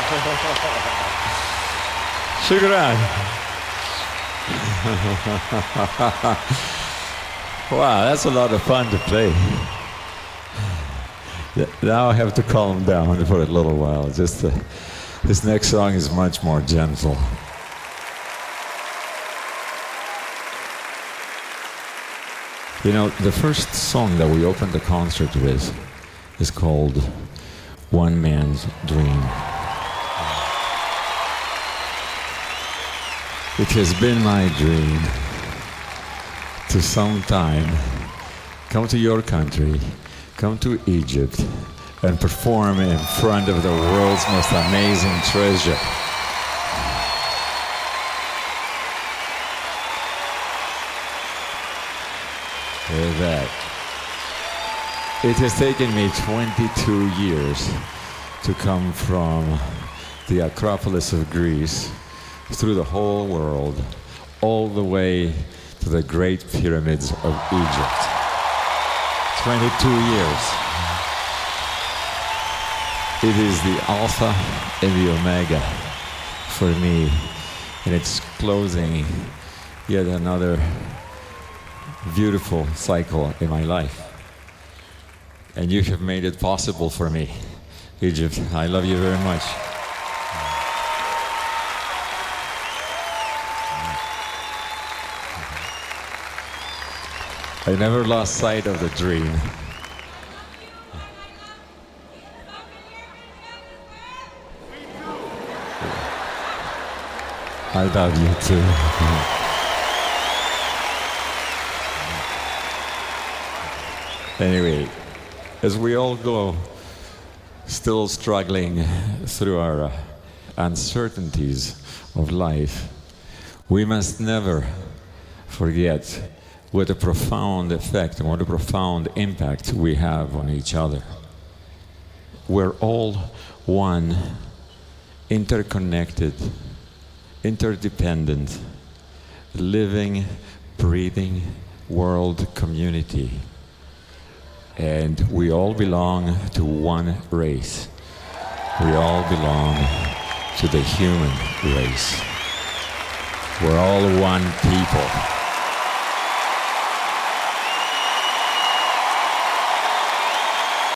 Shukran. Wow, that's a lot of fun to play. Now I have to calm down for a little while. This next song is much more gentle. You know, the first song that we opened the concert with is called One Man's Dream. It has been my dream to sometime come to your country, come to Egypt, and perform in front of the world's most amazing treasure. With that, it has taken me 22 years to come from the Acropolis of Greece through the whole world, all the way to the Great Pyramids of Egypt. 22 years. It is the Alpha and the Omega for me, and it's closing yet another beautiful cycle in my life. And you have made it possible for me. Egypt, I love you very much. I never lost sight of the dream. I love you too. Anyway, as we all go, still struggling through our uncertainties of life, we must never forget what a profound effect and what a profound impact we have on each other. We're all one, interconnected, interdependent, living, breathing world community. And we all belong to one race. We all belong to the human race. We're all one people.